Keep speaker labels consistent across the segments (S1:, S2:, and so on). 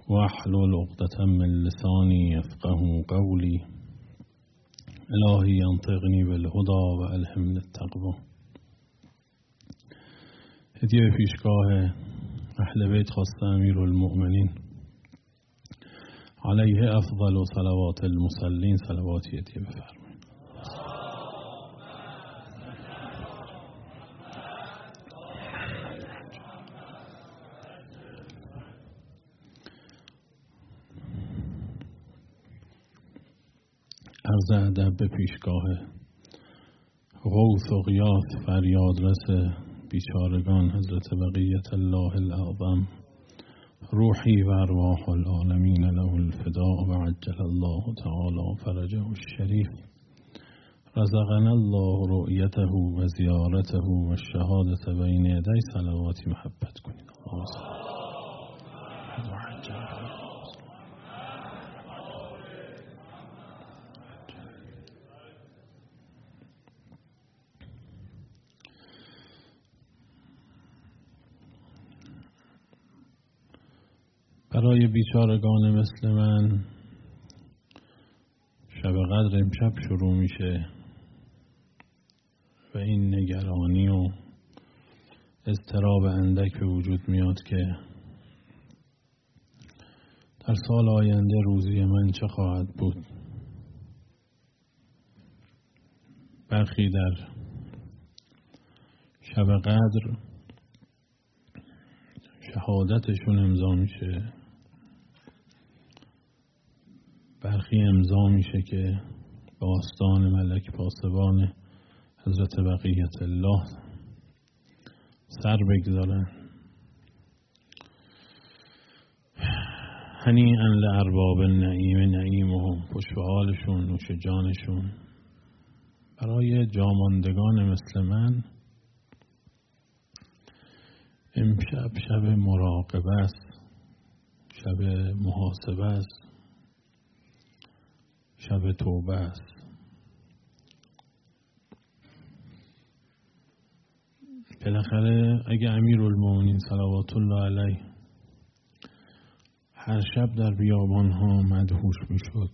S1: واحلل عقدة من لسانی یفقهوا قولی. الهی انطقنی بالهدی و الهمنی التقوی. هدیه پیشگاه اهل بیت خواست امیرالمؤمنین علیه افضل و صلوات المصلین صلواتی هدیه بفرمایید. عرض ادب به پیشگاه غوث و غیاث فریادرس بیچارگان حضرت بقیت الله الاعظم روحی و ارواح العالمین له الفداء و عجل الله تعالی فرجه الشریف. رزقنا الله رؤیته و زیارته و شهادت بین یدی صلواتی محبت کنید. برای بیچارگان مثل من شب قدر امشب شروع میشه و این نگرانی و اضطراب اندک به وجود میاد که در سال آینده روزی من چه خواهد بود. برخی در شب قدر شهادتشون امضا میشه، برخی امضا میشه که به آستان ملک پاسبان حضرت بقیت الله سر بگذارن. هنیئا لارباب النعیم نعیمهم، پشت به حالشون، نوش جانشون. برای جاماندگان مثل من امشب شب مراقبه است، شب محاسبه است، شب توبه است. بالاخره اگه امیرالمؤمنین صلوات الله علیه هر شب در بیابان‌ها مدهوش میشد،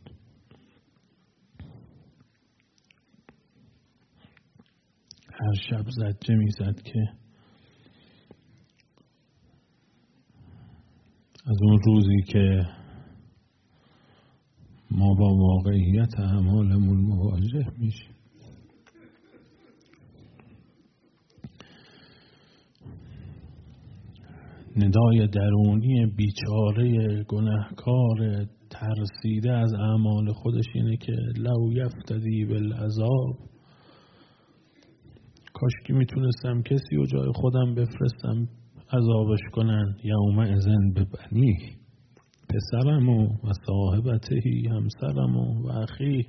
S1: هر شب زجه میزد که از اون روزی که ما با واقعیت اعمالمون مواجه میشیم، ندای درونی بیچاره گناهکار ترسیده از اعمال خودش اینه که لو یفتدی بالعذاب، کاش که میتونستم کسی رو جای خودم بفرستم عذابش کنن. یوم اذن ببنی، پسرم و صاحبتهی، همسرم و اخی.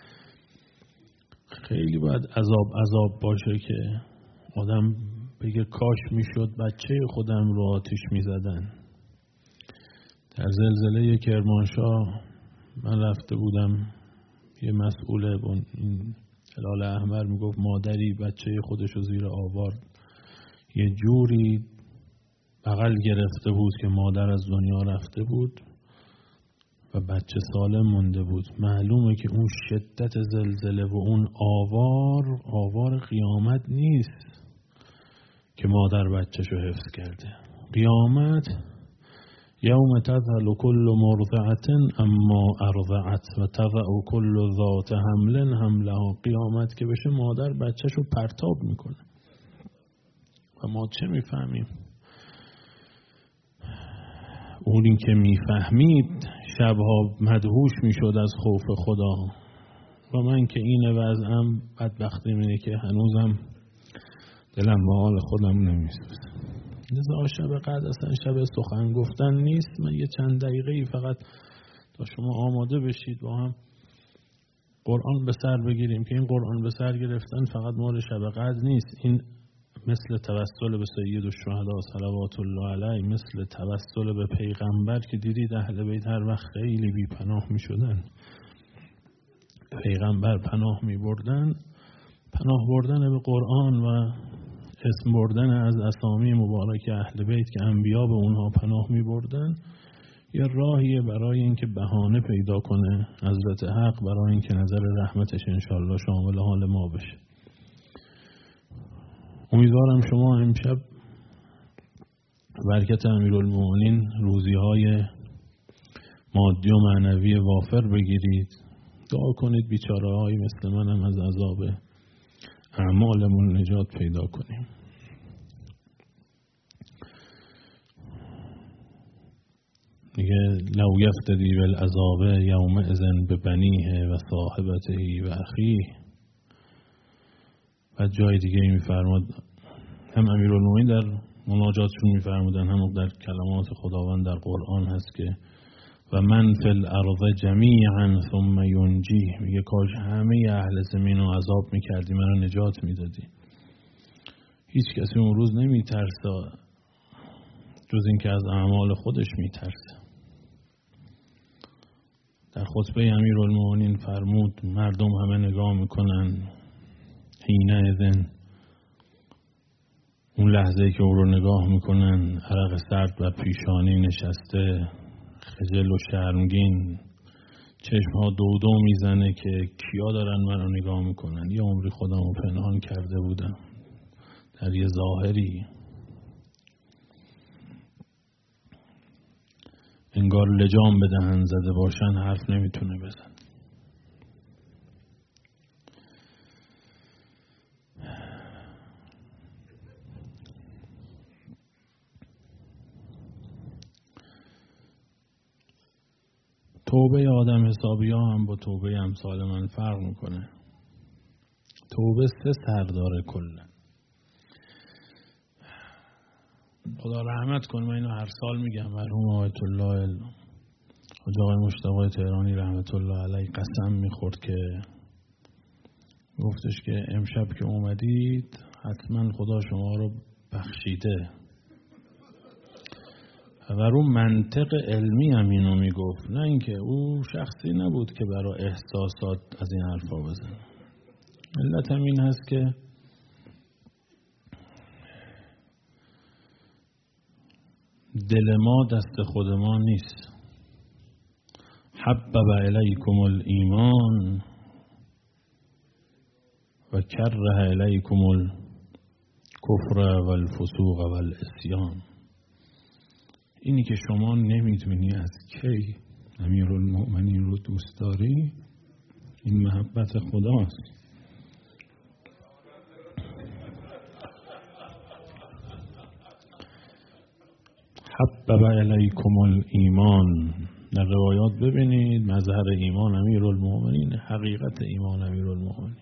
S1: خیلی باید عذاب باشه که آدم بگه کاش میشد بچه خودم رو آتیش میزدن. در زلزله کرمانشاه من رفته بودم، یه مسئول این هلال احمر میگفت مادری بچه خودش رو زیر آورد، یه جوری بغل گرفته بود که مادر از دنیا رفته بود و بچه سالم مونده بود. معلومه که اون شدت زلزله و اون آوار قیامت نیست که مادر بچه‌شو حفظ کرده. قیامت یوم تذهل کل مرضعة اما ارضعت و تضع کل ذات حمل حملها. قیامت که بشه مادر بچه‌شو پرتاب میکنه و ما چه میفهمیم؟ اونی که میفهمید شبها مدهوش میشد از خوف خدا و من که این وضعم بدبختی اینه که هنوزم دلم به حال خودم نمیسوزه. لذا شب قدر اصلا شب سخن گفتن نیست. من یه چند دقیقه‌ای فقط تا شما آماده بشید با هم قرآن به سر بگیریم که این قرآن به سر گرفتن فقط مال شب قدر نیست. این مثل توسل به سید الشهدا صلوات الله علیه، مثل توسل به پیغمبر که دیدید اهل بیت هر وقت خیلی بی پناه می شدن پیغمبر پناه می بردن. پناه بردن به قرآن و اسم بردن از اسامی مبارک اهل بیت که انبیا به اونها پناه می بردن یه راهیه برای اینکه بهانه پیدا کنه حضرت حق برای اینکه نظر رحمتش انشالله شامل حال ما بشه. امیدوارم شما امشب برکت امیرالمومنین روزی‌های مادی و معنوی وافر بگیرید. دعا کنید بیچاره‌هایی مثل منم از عذاب اعمالمون نجات پیدا کنیم. میگه لو یفتدی بالعذاب یومئذ ببنیه و صاحبته و اخیه. و جای دیگه میفرماد، هم امیرالمومنین در مناجاتشون میفرمودن هم در کلمات خداوند در قرآن هست که و من فی الارض جمیعا ثم ینجیه. میگه کاش همه اهل زمین رو عذاب میکردی منو نجات میدادی. هیچ کسی اون روز نمیترسه جز این که از اعمال خودش میترسه. در خطبه امیرالمومنین فرمود مردم همه نگاه میکنن حینه اذن، اون لحظه که او رو نگاه میکنن عرق سرد و پیشانی نشسته، خجل و شرمگین، چشمها دو میزنه که کیا دارن من رو نگاه میکنن. یه عمری خودم رو پنهان کرده بودم در یه ظاهری، انگار لجام به دهن زده باشن حرف نمیتونه بزن. توبه آدم حسابی ها هم با توبه امثال من فرق میکنه. توبه 3 سر داره کلا. خدا رحمت کنه، من اینو هر سال میگم، مرحوم آیت الله حاج آقای مشتاق تهرانی رحمت الله علیه قسم میخورد که گفتش که امشب که اومدید حتما خدا شما رو بخشیده. و رو منطق علمی هم اینو میگفت، نه اینکه او شخصی نبود که برای احساسات از این حرفا بزنه. علت هم این هست که دل ما دست خود ما نیست. حبب الیکم الایمان و کره الیکم الکفر و الفسوق و العصیان. اینی که شما نمیدونی از کی امیرالمومنین رو دوست داری، این محبت خداست. حبب الیکم الایمان. در روایات ببینید مظهر ایمان امیرالمومنین، حقیقت ایمان امیرالمومنین.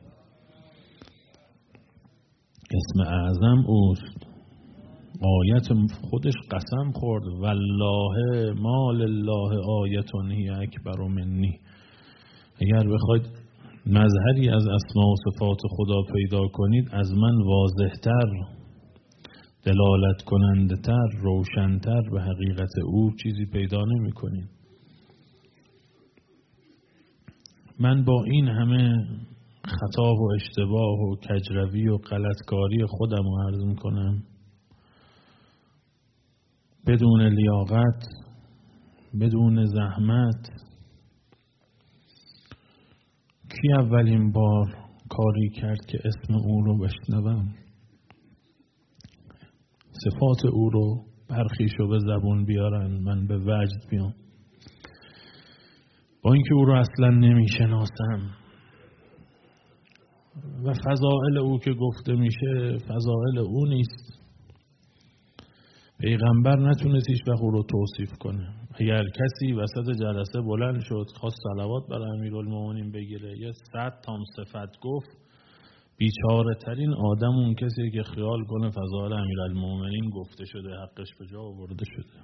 S1: اسم اعظم اوست. آیت خودش قسم خورد والله ما لله آیتون هی اکبر منی. اگر بخواید مظهری از اسماء و صفات خدا پیدا کنید از من واضح‌تر، دلالت کننده تر، روشن‌تر به حقیقت او چیزی پیدا نمی کنید. من با این همه خطا و اشتباه و کجروی و غلطکاری خودم رو عرض میکنم، بدون لیاقت، بدون زحمت. کی اولین بار کاری کرد که اسم او رو بشنوم، صفات او رو برخیشو به زبون بیارن، من به وجد بیام، با اینکه او رو اصلا نمیشناسم و فضائل او که گفته میشه فضائل او نیست. پیغمبر نتونست هیچ وقت او رو توصیف کنه. اگر کسی وسط جلسه بلند شد خواست صلوات برای امیرالمومنین بگیره، یه 100 تا صفت گفت، بیچاره ترین آدم اون کسی که خیال کنه فضائل امیرالمومنین گفته شده، حقش به جا آورده شده.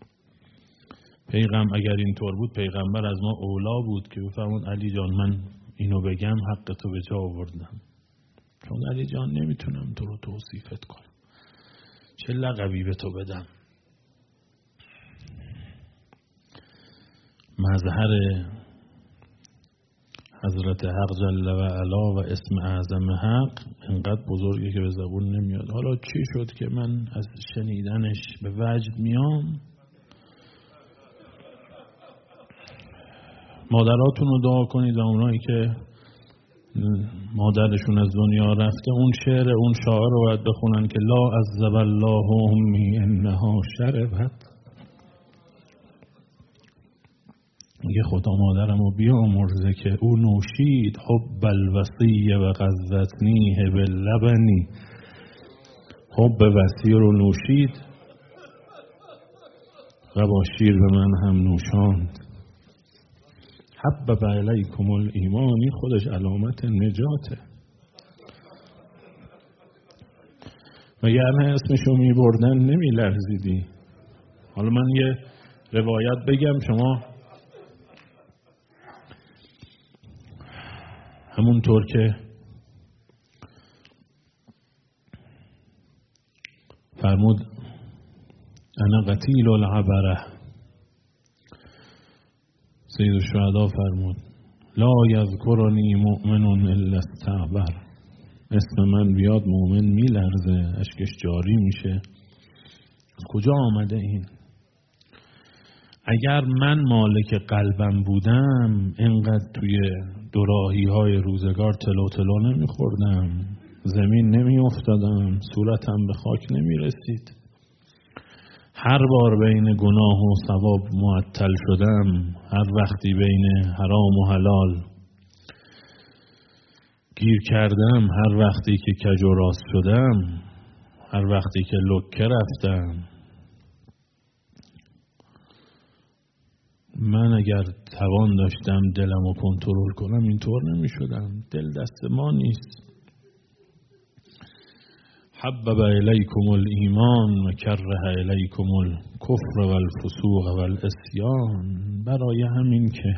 S1: اگر اینطور بود پیغمبر از ما اولا بود که بفرمود علی جان من اینو بگم حق تو به جا آوردم. چون علی جان نمیتونم تو رو توصیفت کنم، چه لقبی به تو بدم. مظهر حضرت حق جل و علا و اسم اعظم حق انقدر بزرگه که به زبون نمیاد. حالا چی شد که من از شنیدنش به وجد میام؟ مادراتون رو دعا کنید و اونایی که مادرشون از دنیا رفته اون شعر اون شاعر رو باید بخونن که لا عذب الله امی انها شربت. میگه خدا مادرم رو بیامرزه که او نوشید حب الوصی و غذتنیه باللبنی. حب وصی رو نوشید و با شیر به من هم نوشاند. حبب الیکم الایمانی خودش علامت نجاته. وگرنه اسمشو میبردن نمیلرزیدی. حالا من یه روایت بگم شما همونطور که فرمود انا قتیل العبره، سید الشهدا فرمود لا یذکرنی مؤمن الا استعبر. اسم من بیاد مؤمن میلرزه، اشکش جاری میشه. کجا آمده این؟ اگر من مالک قلبم بودم اینقدر توی دوراهی های روزگار تلو تلو نمیخوردم، زمین نمی افتادم، صورتم به خاک نمی رسید. هر بار بین گناه و ثواب معطل شدم، هر وقتی بین حرام و حلال گیر کردم، هر وقتی که کج و راست شدم، هر وقتی که لکه رفتم، من اگر توان داشتم دلم رو کنترل کنم اینطور نمی شدم. دل دست ما نیست. حبب الیکم الایمان و کره الیکم الکفر و الفسوق و العصیان. برای همین که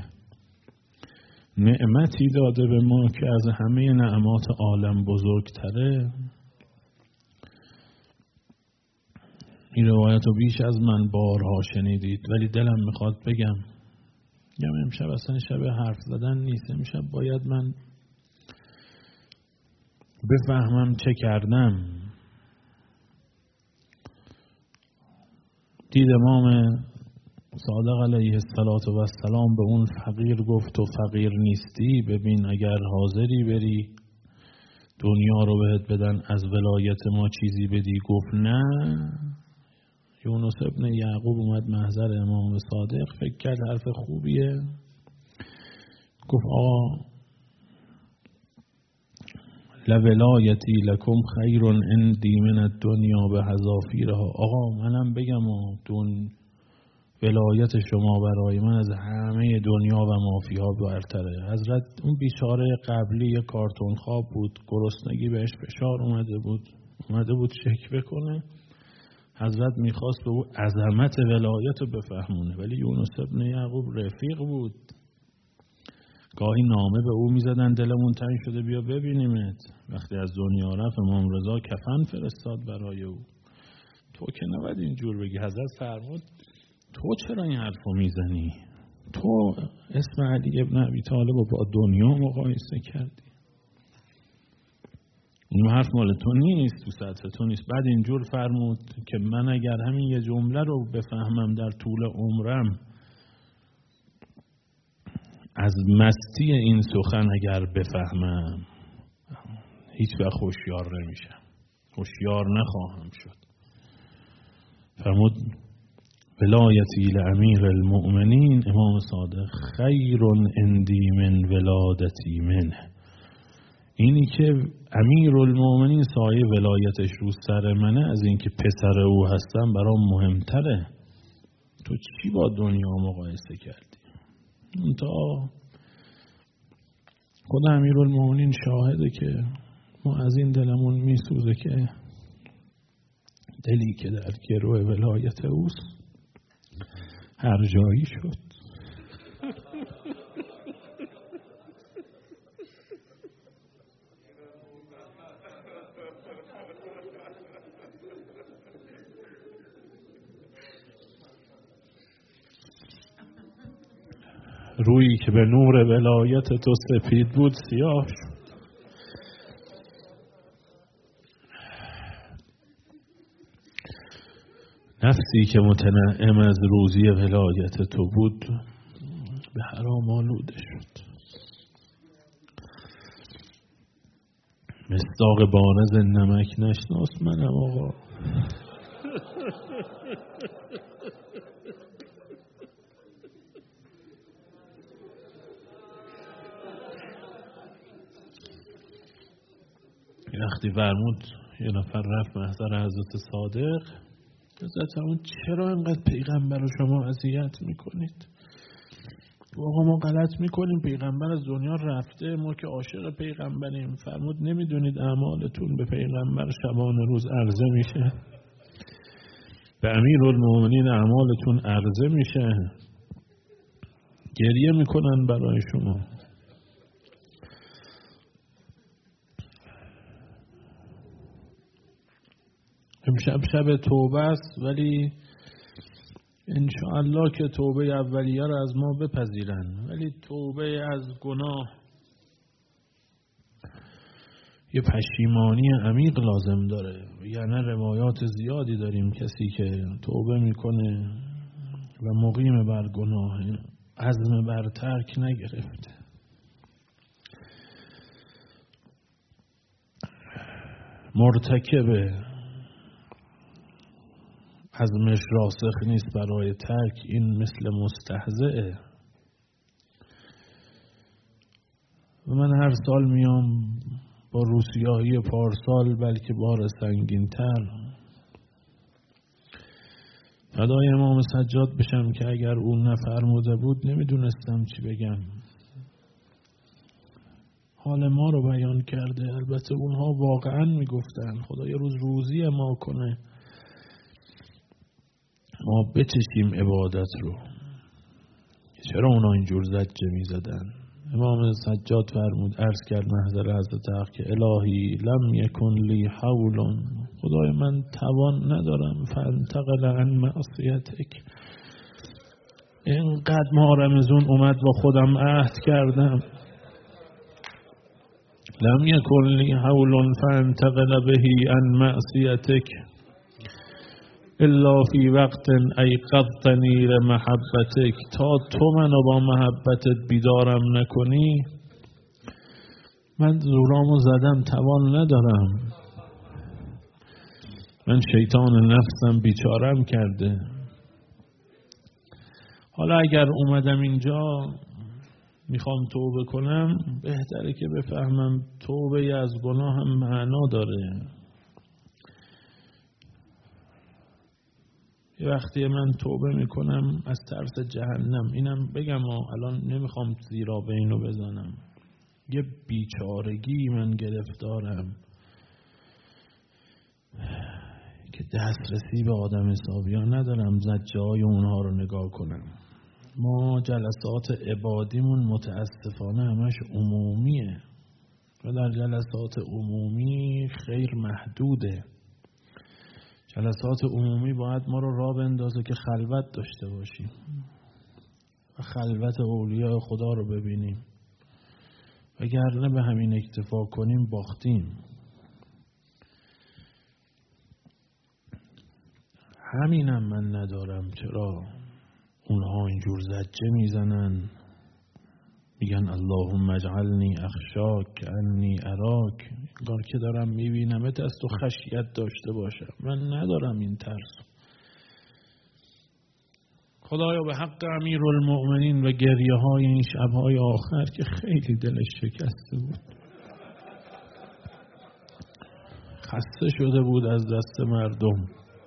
S1: نعمتی داده به ما که از همه نعمات عالم بزرگتره. این روایت رو بیش از من بارها شنیدید ولی دلم میخواد بگم. امشب اصلا شب حرف زدن نیست. امشب باید من بفهمم چه کردم. دید امام صادق علیه السلام به اون فقیر گفت و فقیر نیستی، ببین اگر حاضری بری دنیا رو بهت بدن از ولایت ما چیزی بدی. گفت نه. یونس ابن یعقوب اومد محضر امام صادق، فکر کرد حرف خوبیه. گفت آقا لولایتی لکم خیر عندی من الدنیا به حذافیرها. آقا منم بگم ولایت شما برای من از همه دنیا و مافیها برتره. حضرت اون بیچاره قبلی کارتون خواب بود، گرسنگی بهش فشار اومده بود شک بکنه. حضرت میخواست به او عظمت ولایت رو بفهمونه، ولی یونس ابن یعقوب رفیق بود. گاهی نامه به او میزدن دلمون تنگ شده بیا ببینیمت. وقتی از دنیا رفت امام رضا کفن فرستاد برای او. تو که نباید اینجور بگی. حضرت فرمود تو چرا این حرف رو میزنی؟ تو اسم علی ابن ابی طالب رو با دنیا مقایسه کردی. این حرف مال تو نیست، تو سطح تو نیست. بعد اینجور فرمود که من اگر همین یه جمله رو بفهمم در طول عمرم، از مستی این سخن اگر بفهمم هیچ وقت هوشیار نمیشم، هوشیار نخواهم شد. فرمود ولایتی لامیر المؤمنین امام صادق خیر عندی من ولادتی منه. اینی که امیر المؤمنین سایه ولایتش رو سر منه از این که پسر او هستم برام مهمتره. تو چی با دنیا مقایسه کردی؟ تا خدا امیر المؤمنین شاهده که ما از این دلمون میسوزه که دلی که در گرو ولایت اوست هر جایی شد. رویی که به نور ولایت تو سپید بود سیاه شد. نفسی که متنعم از روزی ولایت تو بود به حرام آلوده شد. مصداق بارز نمک نشناس منم آقا. وقتی فرمود یه نفر رفت محضر حضرت صادق، حضرت فرمود چرا انقدر پیغمبر رو شما اذیت میکنید؟ آقا ما غلط میکنیم، پیغمبر از دنیا رفته، ما که عاشق پیغمبریم. فرمود نمیدونید اعمالتون به پیغمبر شبانه روز عرضه میشه، به امیرالمومنین اعمالتون عرضه میشه، گریه میکنن برای شما. امشب شب توبه است، ولی انشاءالله که توبه اولیه رو از ما بپذیرن، ولی توبه از گناه یه پشیمانی عمیق لازم داره. یعنی روایات زیادی داریم کسی که توبه میکنه و مقیم بر گناه، عزم بر ترک نگرفته. مرتکب عزمش راسخ نیست برای ترک، این مثل مستهزئه. و من هر سال میام با روسیاهی پارسال، بلکه بار سنگین تر، فدای امام سجاد بشم که اگر اون نفرموده بود نمیدونستم چی بگم. حال ما رو بیان کرده. البته اونها واقعا میگفتن خدا یه روز روزی ما کنه ما بچشیم عبادت رو. چرا اونا اینجور زجه میزدن؟ امام سجاد فرمود، عرض کرد محضر حضرت حق که الهی لم یکن لی حول، خدای من توان ندارم، فانتقل عن معصیتک، اینقدر ماه رمضان اومد با خودم عهد کردم، لم یکن لی حول فانتقل بهی عن معصیتک الا فی وقت ایقظتنی لمحبتک، تا تو منو با محبتت بیدارم نکنی من زورامو زدم، توان ندارم. من شیطان نفسم بیچارم کرده. حالا اگر اومدم اینجا میخوام توبه کنم، بهتره که بفهمم توبه از گناه هم معنا داره. یه وقتی من توبه میکنم از ترس جهنم، اینم بگم الان نمیخوام زیرا به اینو بزنم، یه بیچارگی من گرفتارم که دسترسی به آدم حسابیان ندارم زجه های اونها رو نگاه کنم. ما جلسات عبادیمون متاسفانه همش عمومیه و در جلسات عمومی خیر محدوده. جلسات عمومی باید ما رو راه بندازه که خلوت داشته باشیم و خلوت اولیاء خدا رو ببینیم، وگرنه به همین اکتفا کنیم باختیم. همینم من ندارم. چرا اونها اینجور زجه میزنن میگن اللهم اجعلنی اخشاک انی اراک، انگار که دارم میبینمت از تو خشیت داشته باشم. من ندارم این ترس. خدایا به حق امیرالمؤمنین و گریه های این شبهای آخر که خیلی دلش شکسته بود، خسته شده بود از دست مردم،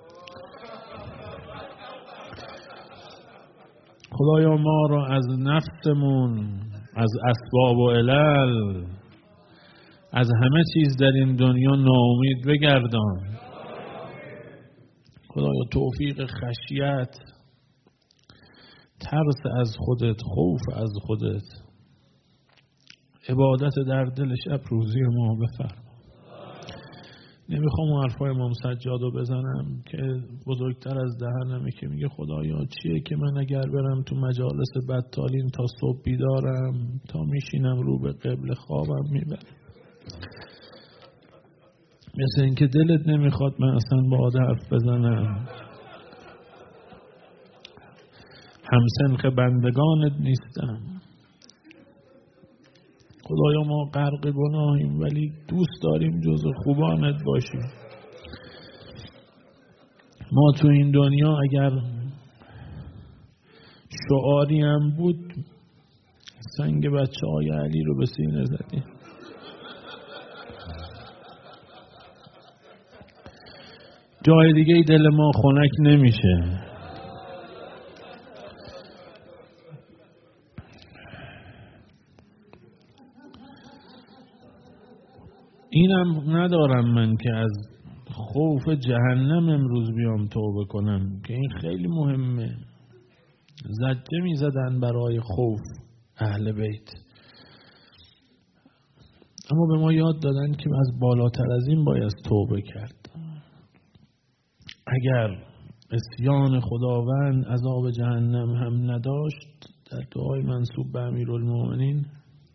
S1: خدایا ما را از نفسمون، از اسباب و علل، از همه چیز در این دنیا ناامید بگردان. خدایا توفیق خشیت، ترس از خودت، خوف از خودت، عبادت در دل شب روزی ما بفرما. نمیخوام حرفای امام سجاد رو بزنم که بزرگتر از دهنمه، که میگه خدایا چیه که من اگر برم تو مجالس بدتالین تا صبح بیدارم، تا میشینم رو به قبل خوابم میبرم. مثل اینکه دلت نمیخواد من اصلا با حرف بزنم. همسنخ بندگانت نیستم. خدایا ما غرق گناهیم ولی دوست داریم جزو خوبانت باشیم. ما تو این دنیا اگر شعاری هم بود سنگ بچه های علی رو به سینه زدیم. جای دیگه دل ما خنک نمیشه. اینم ندارم من که از خوف جهنم امروز بیام توبه کنم که این خیلی مهمه. زجه می زدن برای خوف اهل بیت، اما به ما یاد دادن که از بالاتر از این باید توبه کرد. اگر عصیان خداوند عذاب جهنم هم نداشت، در دعای منسوب به امیرالمومنین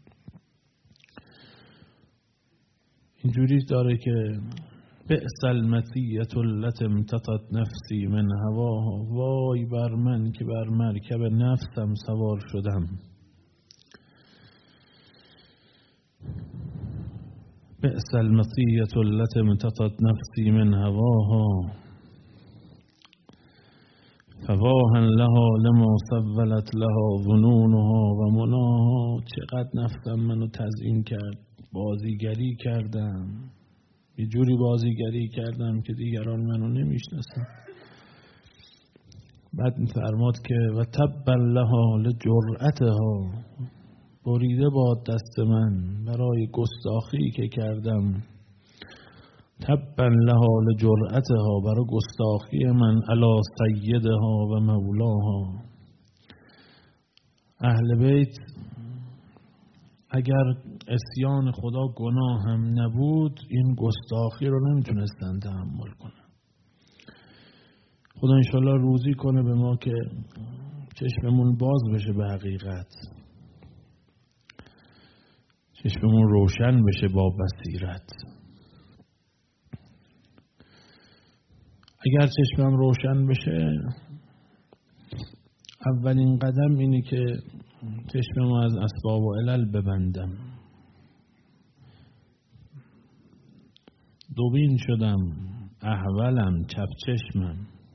S1: اینجوری داره که بئس المطیة التي امتطت نفسی من هواها، وای بر من که بر مرکب نفسم سوار شدم. بئس المطیة التي امتطت نفسی من هواها فواها لها لما سولت لها ظنونها و مناها. چقدر نفسم منو تزیین کرد، بازیگری کردم، یه جوری بازیگری کردم که دیگران منو نمیشناسن. بعد می‌فرماد که و تبا لها لجرأتها، بریده باد دست من برای گستاخی که کردم. تبا لها لجرأتها، برای گستاخی من علی سیدها و مولاها. اهل بیت اگر عصیان خدا گناه هم نبود این گستاخی رو نمیتونستن تحمل کنن. خدا انشالله روزی کنه به ما که چشممون باز بشه به حقیقت، چشممون روشن بشه با بصیرت. اگر چشمم روشن بشه اولین قدم اینه که چشمم از اسباب و علل ببندم. دوبین شدم، احولم، چپ چشمم.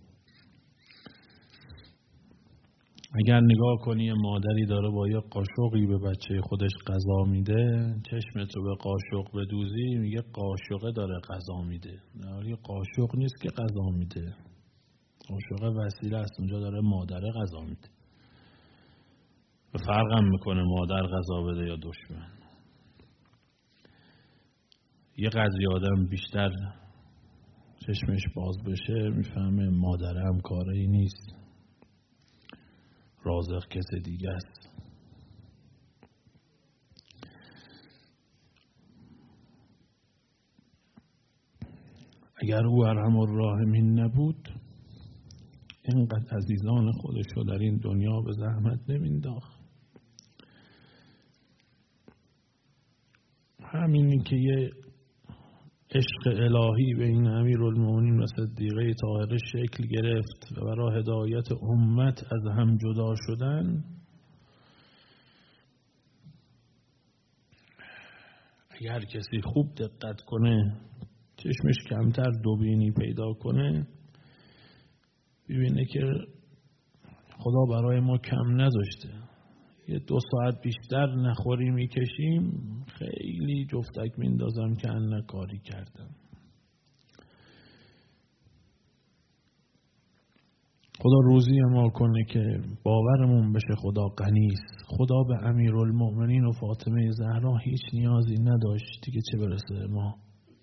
S1: اگر نگاه کنی مادری داره با یه قاشقی به بچه خودش غذا میده، چشمتو به قاشق بدوزی میگه قاشقه داره غذا میده. نه، قاشق نیست که غذا میده، قاشق وسیله است، اونجا داره مادره غذا میده. فرقم میکنه مادر غذا بده یا دشمن. یه قضیه آدم بیشتر چشمش باز بشه میفهمه مادر هم کاری نیست، رازق کس دیگه است. اگر او ارحم الراحمین نبود اینقدر عزیزان خودشو در این دنیا به زحمت نمینداخت. همینی که یه عشق الهی بین امیرالمومنین و صدیقه طاهره شکل گرفت و برای هدایت امت از هم جدا شدن، اگر کسی خوب دقت کنه، چشمش کمتر دوبینی پیدا کنه، ببینه که خدا برای ما کم نذاشته. یه 2 ساعت بیشتر نخوری میکشیم خیلی جفتک میندازم که ان کاری کردم. خدا روزی ما کنه که باورمون بشه خدا غنیست. خدا به امیرالمومنین و فاطمه زهرا هیچ نیازی نداشت دیگه، چه برسه ما.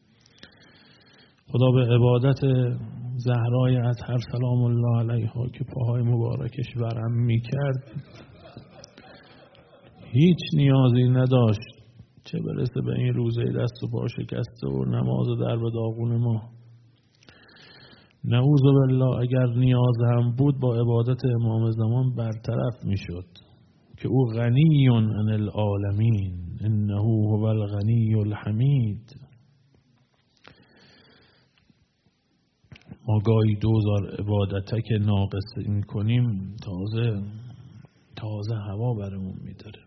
S1: خدا به عبادت زهرای اطهر سلام الله علیها که پاهای مبارکش ورم میکرد هیچ نیازی نداشت، چه برسه به این روزه دست و پا شکسته و نماز در به داغون ما. نعوذ بالله اگر نیاز هم بود با عبادت امام زمان برطرف میشد که او غنی عن العالمین انه هو الغنی الحمید. ما گاهی 2000 عبادتک ناقص این کنیم تازه تازه هوا برمون میداره.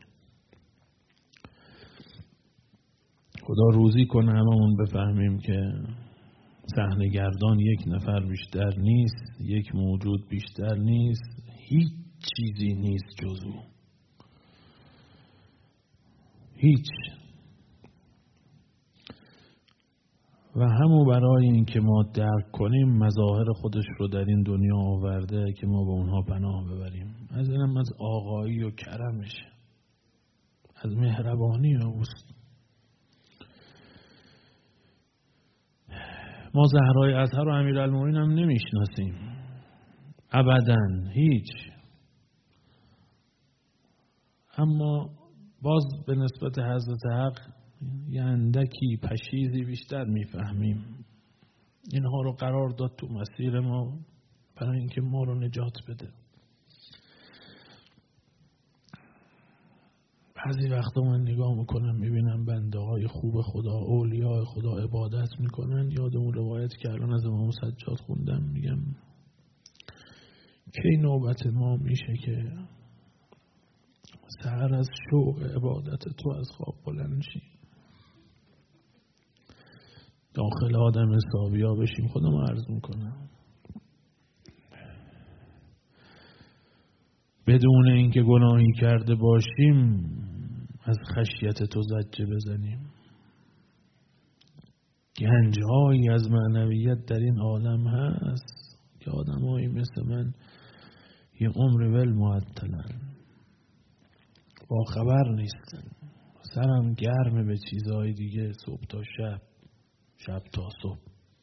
S1: خدا روزی کنه هممون بفهمیم که صحنه‌گردان یک نفر بیشتر نیست، یک موجود بیشتر نیست، هیچ چیزی نیست جز او. هیچ. و همون برای این که ما درک کنیم مظاهر خودش رو در این دنیا آورده که ما به اونها پناه ببریم. از اینم از آقایی و کرمش، از مهربانی اوست. ما زهرای اطهر و امیرالمومنین هم نمیشناسیم ابداً، هیچ. اما باز به نسبت حضرت حق یه اندکی پشیزی بیشتر میفهمیم. اینها رو قرار داد تو مسیر ما برای اینکه ما رو نجات بده. بعضی وقتا من نگاه میکنم میبینم بنده های خوب خدا، اولیاء خدا عبادت میکنن. یادمون روایت که الان از امام سجاد خوندم، میگم کی نوبت ما میشه که سحر از شوق عبادت تو از خواب بلند شیم، داخل آدم حسابیا بشیم. خودم عرض میکنم بدون اینکه گناهی کرده باشیم از خشیت تو زجه بزنیم. گنجهایی از معنویت در این عالم هست که آدمایی مثل من یه عمر ول معطلن، با خبر نیستن، سرم گرمه به چیزهای دیگه، صبح تا شب، شب تا صبح.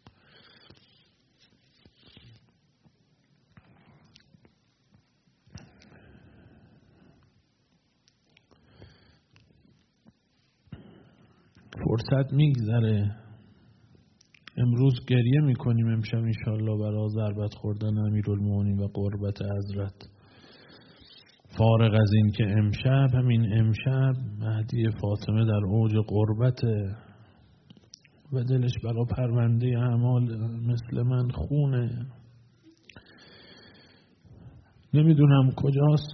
S1: فرصت میگذره. امروز گریه میکنیم، امشب انشالله برای ضربت خوردن امیرالمومنین و قربت حضرت. فارغ از این که امشب، همین امشب، مهدی فاطمه در اوج قربته و دلش برای پرونده اعمال مثل من خونه. نمیدونم کجاست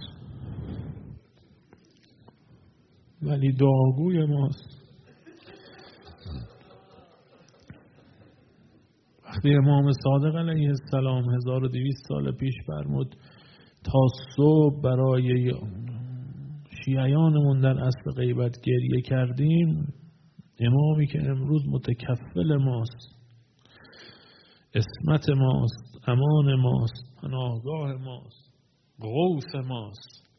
S1: ولی دعاگوی ماست. وقتی امام صادق علیه السلام 1200 سال پیش فرمود تا صبح برای شیعیانمون در اصل غیبت گریه کردیم، امامی که امروز متکفل ماست، عصمت ماست، امان ماست، پناهگاه ماست، غوث ماست،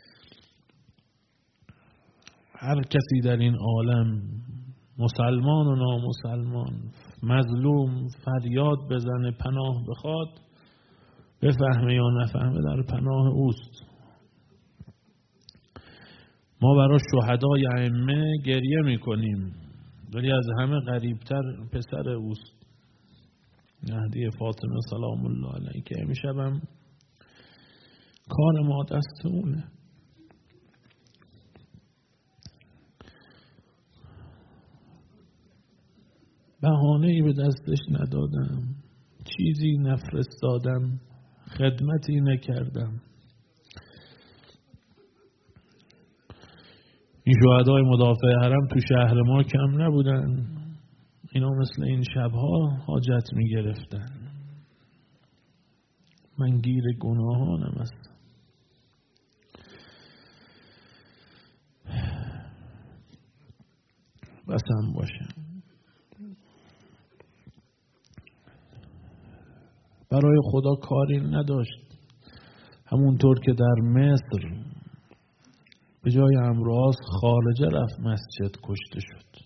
S1: هر کسی در این عالم، مسلمان و نامسلمان، مظلوم فریاد بزنه پناه بخواد، بفهمه یا نفهمه در پناه اوست. ما برای شهدای ائمه گریه میکنیم ولی از همه غریبتر پسر اوست، مهدی فاطمه سلام الله علیه، که امشبم کار ما دستمونه. بهانه‌ای به دستش ندادم، چیزی نفرستادم، خدمتی نکردم. این شهدای مدافع حرم تو شهر ما کم نبودن. اینا مثل این شبها حاجت می گرفتن. من گیر گناهانم هستم. بسم باشه. برای خدا کاری نداشت. همونطور که در مصر به جای امراض خارجه رفت مسجد کشته شد،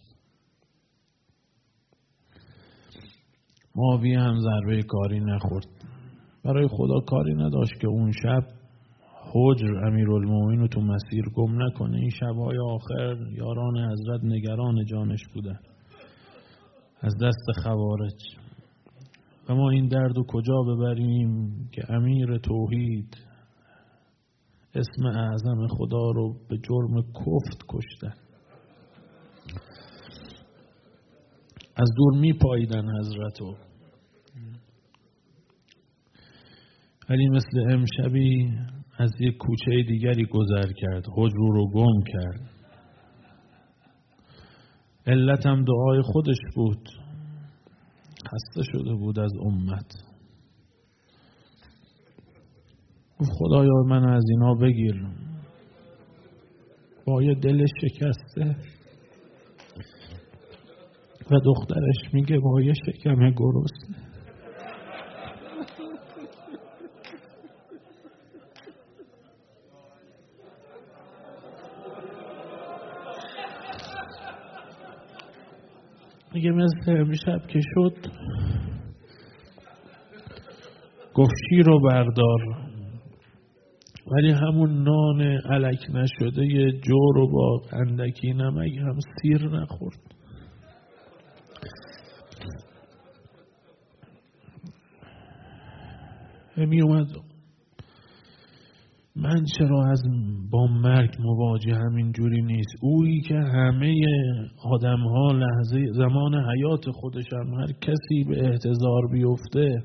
S1: معاویه هم ضربه کاری نخورد. برای خدا کاری نداشت که اون شب حجر امیرالمومنین رو تو مسیر گم نکنه. این شبهای آخر یاران حضرت نگران جانش بودن از دست خوارج. و ما این درد رو کجا ببریم که امیر توحید اسم اعظم خدا رو به جرم کفر کشتن. از دور می پاییدن حضرت رو، ولی مثل امشبی از یک کوچه دیگری گذر کرد، حجر رو گم کرد. علتم دعای خودش بود، خسته شده بود از امت. خدایا من از اینا بگیر. با یه دل شکسته و دخترش میگه با یه شکم گرسنه. میگه مثل امشب که شد گفت شیر رو بردار، ولی همون نان الک نشده یه جو رو با اندکی نمک هم سیر نخورد. می اومد من چرا با مرگ مواجه همین جوری نیست؟ اویی که همه آدم ها لحظه زمان حیات خودش هم هر کسی به احتضار بیفته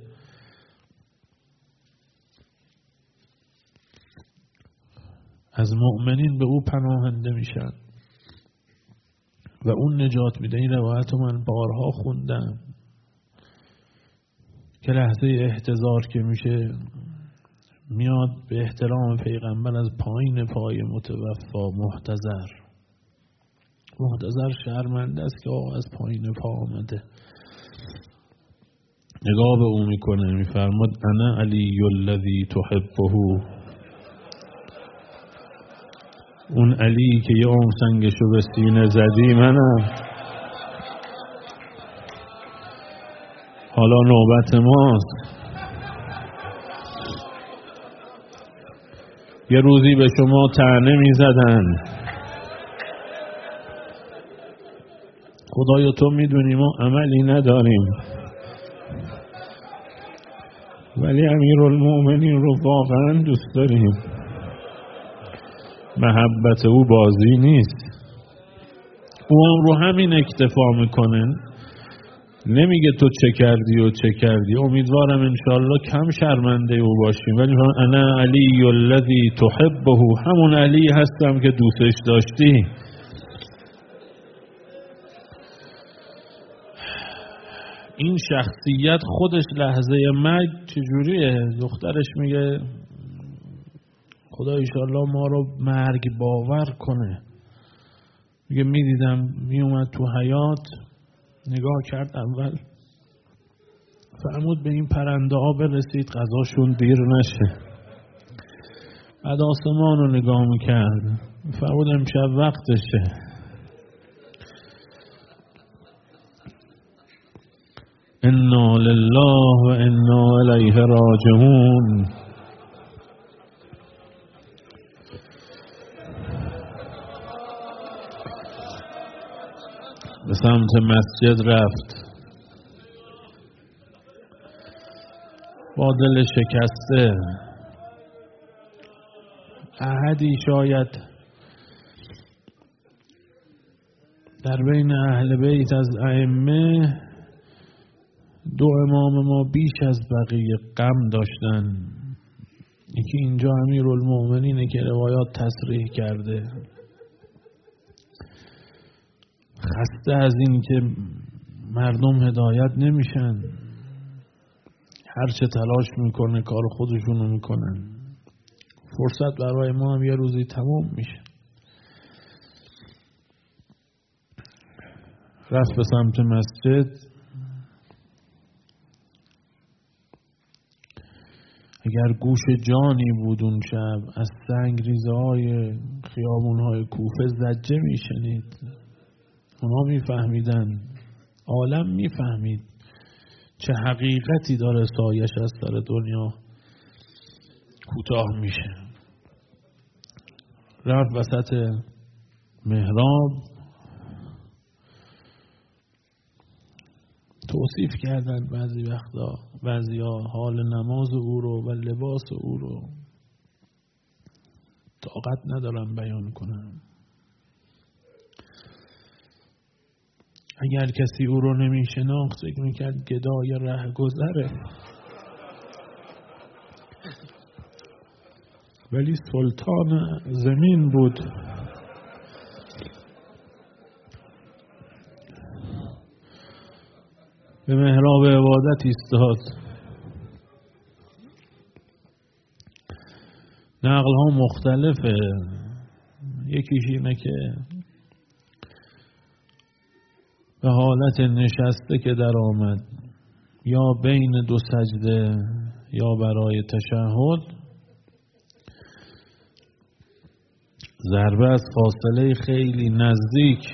S1: از مؤمنین به او پناهنده میشن و اون نجات میده. این روایت رو من بارها خوندم که لحظه احتضار که میشه میاد به احترام پیغمبر از پایین پای متوفا محتضر شرمنده است که آقا از پایین پا آمده. نگاه به او میکنه، میفرماد انا علی الذی تحبه، اون علی که یه عمر سنگشو به سینه زدی منم. حالا نوبت ماست. یه روزی به شما طعنه میزدن، خدایا تو میدونی ما عملی نداریم، ولی امیرالمومنین رو واقعا دوست داریم. محبت او بازی نیست. او هم رو همین اکتفا میکنن، نمیگه تو چه کردی و چه کردی. امیدوارم انشاءالله کم شرمنده او باشیم، ولی انا علی الذی تحبه، همون علی هستم که دوستش داشتی. این شخصیت خودش لحظه مرگ چجوریه؟ دخترش میگه خدا انشاءالله ما رو مرگ باور کنه. میگه میدیدم میومد تو حیات، نگاه کرد اول فرمود به این پرنده ها برسید غذاشون دیر نشه. بعد آسمان رو نگاه میکرد، فرمود امشب وقتشه. انا لله و انا الیه راجعون. به سمت مسجد رفت با دل شکسته. احدی شاید در بین اهل بیت از ائمه، دو امام ما بیش از بقیه غم داشتن. یکی اینجا امیرالمومنینه که روایات تصریح کرده، خسته از این که مردم هدایت نمیشن، هرچه تلاش میکنه کار خودشونو میکنن. فرصت برای ما هم یه روزی تمام میشه. رفت به سمت مسجد. اگر گوش جانی بود اون شب از سنگ ریزه های خیابون های کوفه زجه میشنید. اونا میفهمیدن، عالم میفهمید چه حقیقتی داره سایش از سر دنیا کوتاه میشه. رفت وسط محراب، توصیف کردن بعضی وقتا بعضیا حال نماز او رو و لباس او رو، طاقت ندارم بیان کنم. اگر کسی او رو نمیشناخت فکر میکرد گدای ره گذره. ولی سلطان زمین بود. به محراب عبادت ایستاد. نقل ها مختلفه. یکیش اینه که به حالت نشسته که در آمد، یا بین دو سجده یا برای تشهد، ضربه از فاصله خیلی نزدیک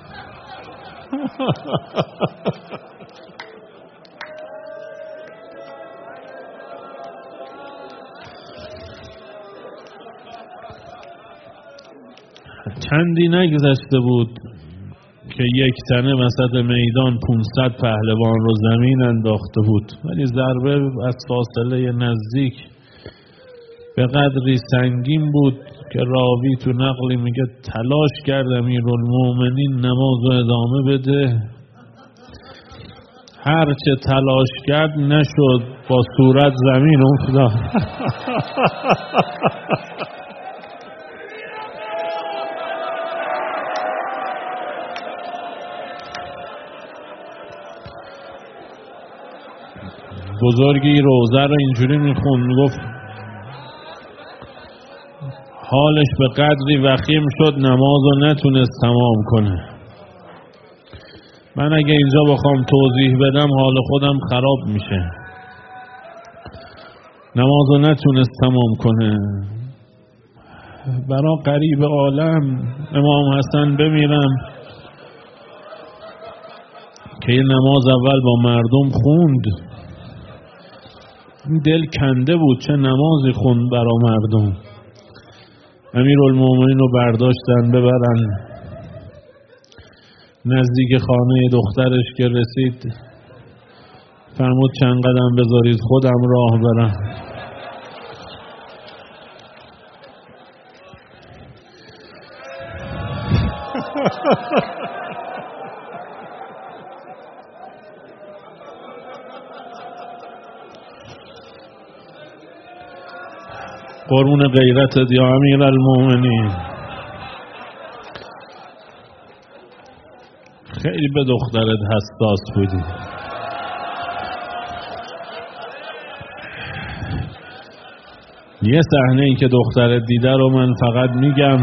S1: چندی نگذشته بود که یک تنه وسط میدان 500 پهلوان رو زمین انداخته بود، ولی ضربه از فاصله نزدیک به قدری سنگین بود که راوی تو نقلی میگه تلاش کرد امیرالمومنین نماز رو ادامه بده، هرچه تلاش کرد نشد، با صورت زمین افتاد. بزرگی روزه رو اینجوری میخوند، گفت حالش به قدری وخیم شد نماز رو نتونست تمام کنه. من اگه اینجا بخوام توضیح بدم حال خودم خراب میشه. نماز رو نتونست تمام کنه. برا قریب عالم امام حسن بمیرم که یه نماز اول با مردم خوند، دل کنده بود چه نمازی خوند برا مردم. امیرالمومنین رو برداشتن ببرن نزدیک خانه دخترش که رسید فرمود چند قدم بذارید خودم راه برم. قرون غیرتت یا امیرالمومنین. خیلی به دخترت حساس بودی. یه صحنه ای که دخترت دیده رو من فقط میگم.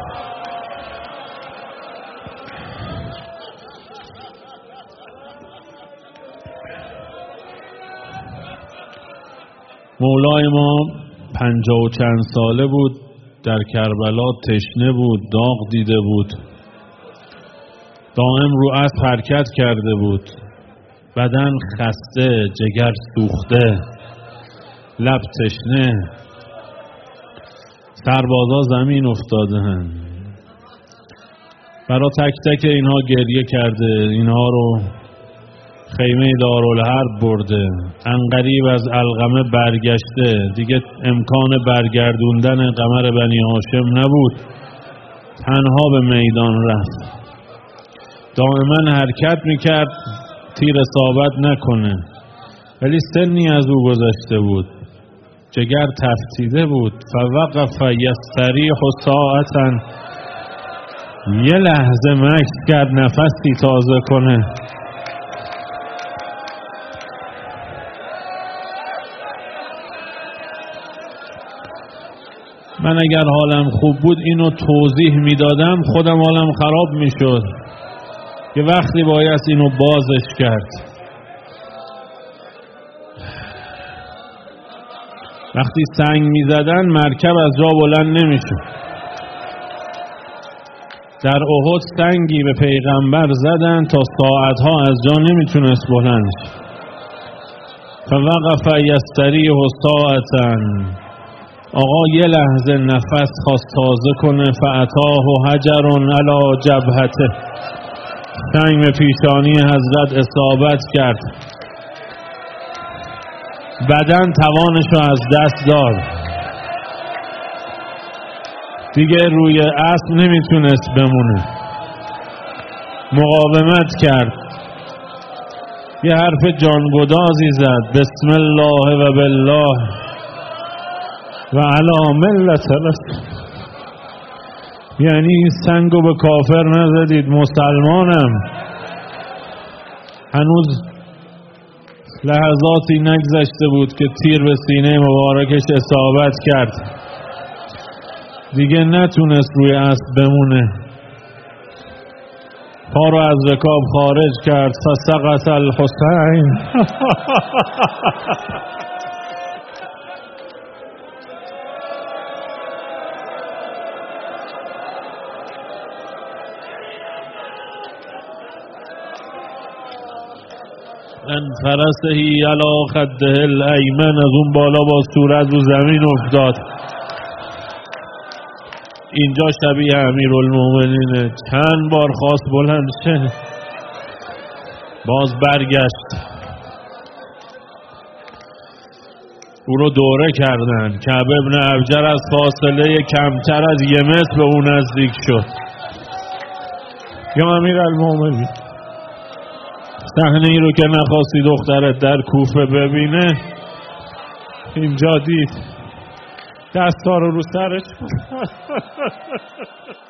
S1: مولای ما 50 و چند ساله بود، در کربلا تشنه بود، داغ دیده بود، دائم رو اسب حرکت کرده بود، بدن خسته، جگر سوخته، لب تشنه، سربازا زمین افتادن. برای تک تک اینها گریه کرده، اینها رو خیمه دارالحرب برده، عنقریب از علقمه برگشته، دیگه امکان برگردوندن قمر بنی هاشم نبود، تنها به میدان رفت. دائما حرکت میکرد تیر اصابت نکنه، ولی سنی از او گذشته بود، جگر تفتیده بود. فوقف یستریح ساعتا، یه لحظه مکث کرد نفسی تازه کنه. من اگر حالم خوب بود اینو توضیح میدادم خودم حالم خراب میشد، یه وقتی باید اینو بازش کرد. وقتی سنگ میزدن مرکب از جا بلند نمیشد. در احد سنگی به پیغمبر زدن تا ساعتها از جا نمیتونست بلند شه. فوقف یستریح ساعتا، آقا یه لحظه نفس خواست تازه کنه. فاتاه حجر علی جبهته، سنگ به پیشانی حضرت اصابت کرد، بدن توانشو از دست داد، دیگه روی اسب نمیتونست بمونه، مقاومت کرد، یه حرف جانگدازی زد، بسم الله و بالله. و علی ملت رسول. یعنی سنگو به کافر نزدید، مسلمانم. هنوز لحظاتی نگذشته بود که تیر به سینه مبارکش اصابت کرد، دیگه نتونست روی اسب بمونه، پا رو از رکاب خارج کرد. فسقط الحسین. ان فرسهی علی خده الایمن، از اون بالا با صورت رو زمین افتاد. اینجا شبیه امیرالمومنینه، چند بار خواست بلند شه، باز برگشت. او رو دوره کردن. کعب ابن ابجر از فاصله کمتر از 1 متر به اون نزدیک شد. یا امیرالمومنین، صحنه ای رو که نخواستی دخترت در کوفه ببینه اینجا دید. دستا رو سرش